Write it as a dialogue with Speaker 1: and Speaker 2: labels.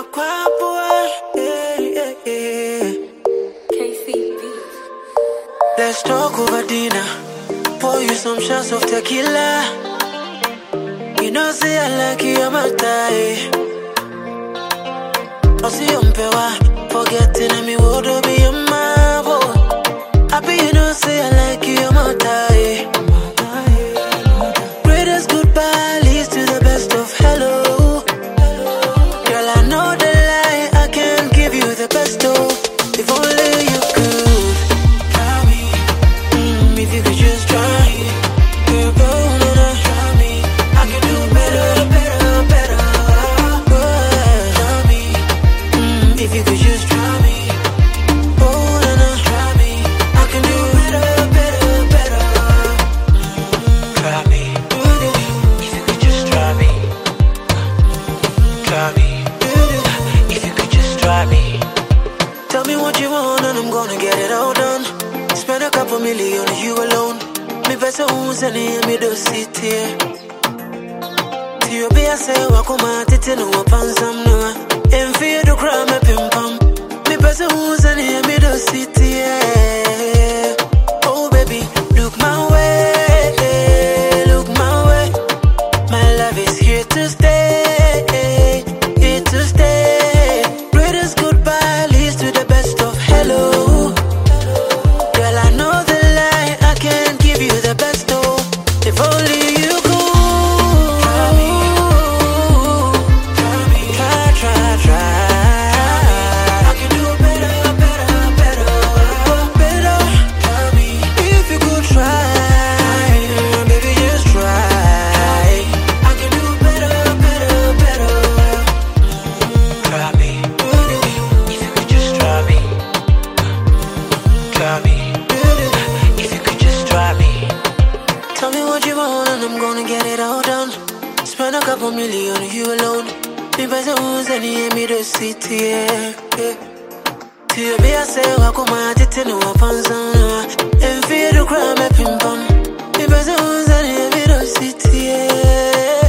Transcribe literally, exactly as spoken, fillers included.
Speaker 1: Let's talk over dinner. Pour you some shots of tequila. You know, say I like you, I'm a tie. I'll see you pewa. Forgetting me would be a marvel. Happy you know, say I like you, I'm a tie. Greatest goodbye leads to the best of hello. Girl, I know the lie, I can't give you the best of. If only you could. If you could just try, girl, go on and try me. I can do better, better, better. Try me. Mm, if you could just try me, oh na na, try me. I can do better, better, better. Try me. If you could just try me, try me. If you could just try me. Tell me what you want and I'm gonna get it all done. Spend a couple million on you alone. Me pesa unzani me do sit here. Tiyo be a say wakuma tete no wapansam no. Enfie do cry me pim pam. Me pesa unzani me do sit here. Oh baby, look my way, look my way. My love is here to stay, here to stay. Greatest goodbye leads to the best of hello. If only you could. Try me, try me, try, try, try. I can do better, better, better, better. Try me, if you could try, baby, just try. I can do better, better, better. Try me, if you could just try me. Try me, if you could just try me. Tell me what you want and I'm gonna get it all done. Spend a couple million on you alone. Me pesa uzani me do sit here. Tiyo be a say wakuma tete no wapansam. Enfie do cry me pim pam. Me pesa uzani me do sit here.